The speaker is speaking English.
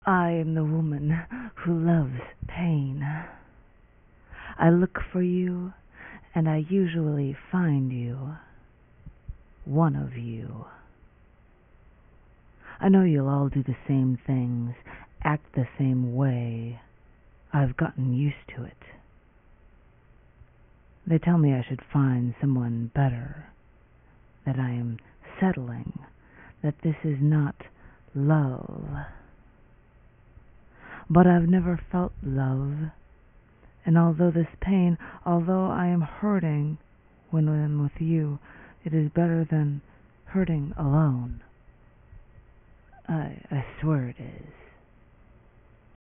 I am the woman who loves pain. I look for you, and I usually find you. One of you. I know you'll all do the same things, act the same way. I've gotten used to it. They tell me I should find someone better, that I am settling, that this is not love. But I've never felt love, and although I am hurting when I'm with you, it is better than hurting alone. I swear it is.